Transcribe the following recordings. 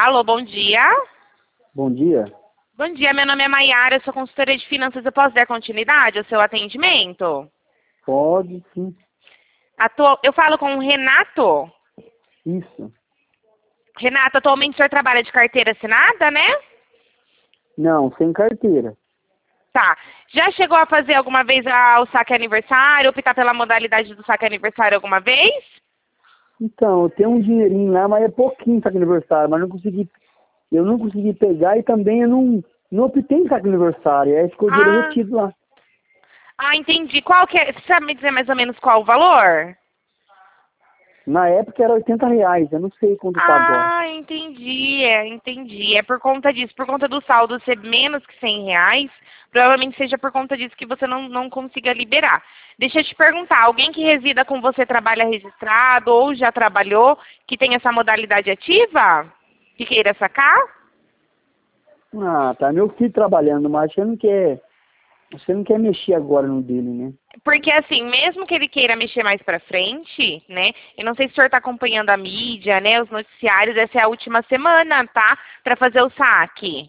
Alô, bom dia. Bom dia. Bom dia, meu nome é Maiara, eu sou consultora de finanças. Eu posso dar continuidade ao seu atendimento? Pode, sim. Eu falo com o Renato. Isso. Renato, atualmente o senhor trabalha de carteira assinada, né? Não, sem carteira. Tá. Já chegou a fazer alguma vez o saque aniversário, optar pela modalidade do saque aniversário alguma vez? Então, eu tenho um dinheirinho lá, mas é pouquinho saque aniversário, mas eu não consegui pegar e também eu não optei em saque aniversário, aí ficou dinheiro retido lá. Entendi. Qual que é? Você sabe me dizer mais ou menos qual o valor? Na época era R$ 80, eu não sei quanto tá agora. Entendi. É por conta disso, por conta do saldo ser menos que R$ 100, provavelmente seja por conta disso que você não consiga liberar. Deixa eu te perguntar, alguém que resida com você trabalha registrado ou já trabalhou, que tem essa modalidade ativa? Que queira sacar? Ah, tá meu filho trabalhando, mas você não quer mexer agora no dele, né? Porque assim, mesmo que ele queira mexer mais pra frente, né? Eu não sei se o senhor tá acompanhando a mídia, né? Os noticiários, essa é a última semana, tá? Pra fazer o saque.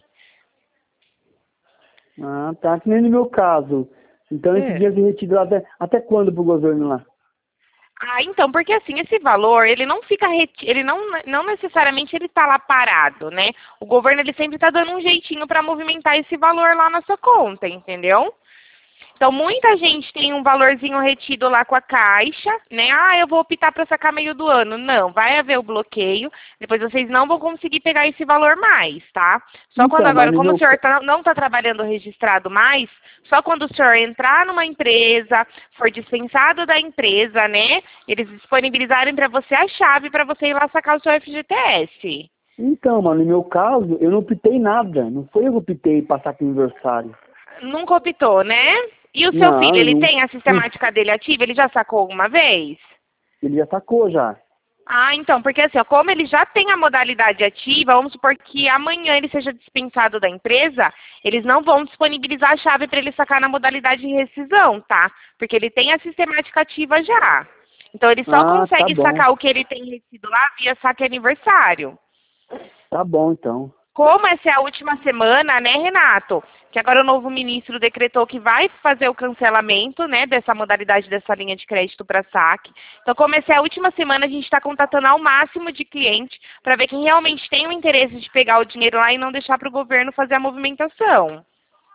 Ah, tá, que nem no meu caso. Então esse dinheiro ser retido lá até quando pro governo lá? Então, porque assim, esse valor, ele não fica, ele não necessariamente ele tá lá parado, né? O governo, ele sempre tá dando um jeitinho para movimentar esse valor lá na sua conta, entendeu? Então, muita gente tem um valorzinho retido lá com a Caixa, né? Eu vou optar para sacar meio do ano. Não, vai haver o bloqueio, depois vocês não vão conseguir pegar esse valor mais, tá? Só quando Então, mas agora, no como o meu senhor não está trabalhando registrado mais, só quando o senhor entrar numa empresa, for dispensado da empresa, né? Eles disponibilizarem para você a chave para você ir lá sacar o seu FGTS. Então, mano, no meu caso, eu não optei nada. Não foi eu que optei passar aqui aniversário. Nunca optou, né? E o seu filho, Não, eu ele não. tem a sistemática dele ativa? Ele já sacou alguma vez? Ele já sacou já. Então, porque assim, ó, como ele já tem a modalidade ativa, vamos supor que amanhã ele seja dispensado da empresa, eles não vão disponibilizar a chave para ele sacar na modalidade de rescisão, tá? Porque ele tem a sistemática ativa já. Então, ele só Ah, tá consegue bom. sacar o que ele tem retido lá via saque aniversário. Tá bom, então. Como essa é a última semana, né, Renato? Que agora o novo ministro decretou que vai fazer o cancelamento, né, dessa modalidade dessa linha de crédito para saque. Então, como essa é a última semana, a gente está contatando ao máximo de cliente para ver quem realmente tem o interesse de pegar o dinheiro lá e não deixar para o governo fazer a movimentação.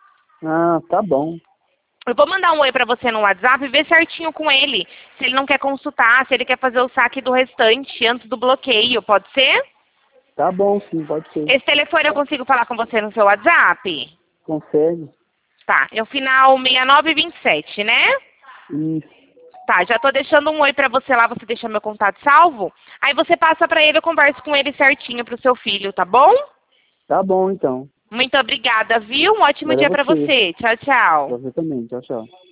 Ah, tá bom. Eu vou mandar um oi para você no WhatsApp e ver certinho com ele, se ele não quer consultar, se ele quer fazer o saque do restante antes do bloqueio, pode ser? Tá bom, sim, pode ser. Esse telefone eu consigo falar com você no seu WhatsApp? Consegue? Tá, é o final 6927, né? Isso. Tá, já tô deixando um oi pra você lá, você deixa meu contato salvo. Aí você passa pra ele, eu converso com ele certinho pro seu filho, tá bom? Tá bom, então. Muito obrigada, viu? Um ótimo Agora é dia pra você. você. Tchau, tchau. Você também. Tchau, tchau.